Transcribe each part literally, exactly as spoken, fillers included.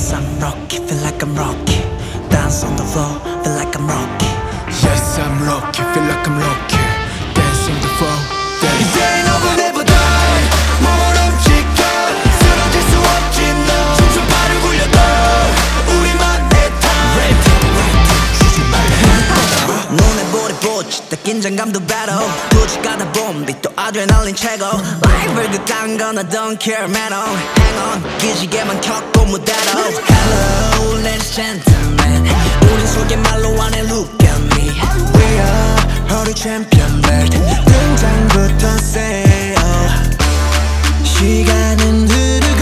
Yes I'm rocky, feel like I'm rocky. Dance on the floor, feel like I'm rocky. Yes I'm rocky, feel like I'm rocky. Dance on the floor, dance. 이제 너가 never die. 몸을 움직여 쓰러질 수 없지 너. 춤춰 발을 굴려도 우리만의 time. 주지 말고 눈에 볼이 보지 때 긴장감도 battle. 굳이 가다 보면 또 아드레날린 최고. 라이벌 그딴 건 I don't care man on. Hang on 기지개만 켰고 무대로. Hello ladies gentlemen, 우린 속에말로 안해 look at me. We are holy champion belt. 등장부터 say oh. 시간은 흐르고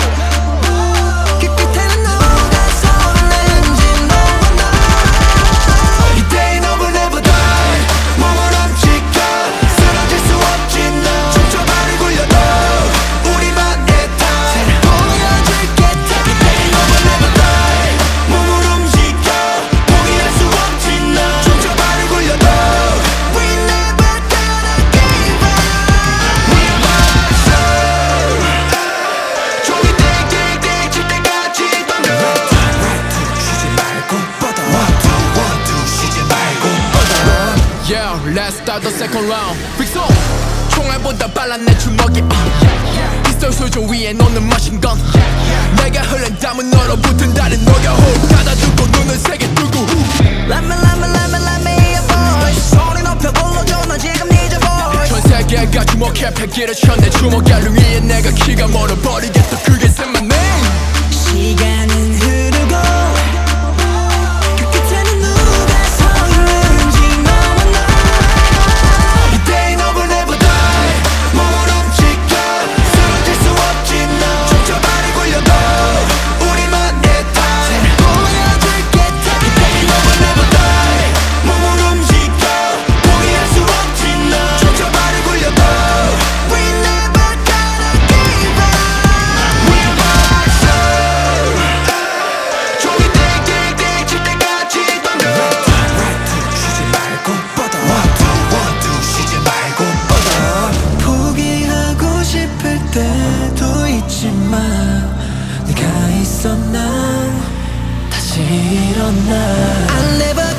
그 끝에는 너가 섰는지 너와 나. 이때 너를 never die. 몸을 움직여 쓰러질 수 없지 너. 춤춰 발을 굴려도 우리만의 time. 보여줄게 이때 너를 never die. 몸을 움직여 포기할 수 없지 너. 춤춰 발을 굴려도 We never gonna give up. We are monsters. 종이 띵띵띵 칠 때까지 던져. 주지 말고 뻗어. One two one two 쉬지 말고 뻗어. Yeah, let's start the second round. 빅소 총알보다 빨란 내 주먹이 uh. 피스톨 수조 위에 놓는 머신건 내가 흘린 땀은 얼어붙은 다른 녹여 호흡 가다두고 눈을 세게 뜨고 Let me let me let me let me a voice. 소리 높여 불러줘 너 지금 need your voice. 전 세계가 주목해 패기를 쳤내 주먹 갈릉 위에 내가 키가 멀어버리겠어 그게 my name. 시간은 흐르고 그 끝에는 누가 섰는지 너와 나. 이때 너를 never die. 몸을 움직여 쓰러질 수 없지 너. 춤춰 발을 굴려도 우리만의 time. 보여줄게 이때 너를 never die. 몸을 움직여 포기할 수 없지 너. 춤춰 발을 굴려도 We never gonna give up. We are monsters. 종이 띵띵띵 칠 때까지 던져. 주지 말고 뻗어. One two one two 쉬지 말고 뻗어. 포기하고 싶을 때도 있지만 네가 있어 난 다시 일어나. I never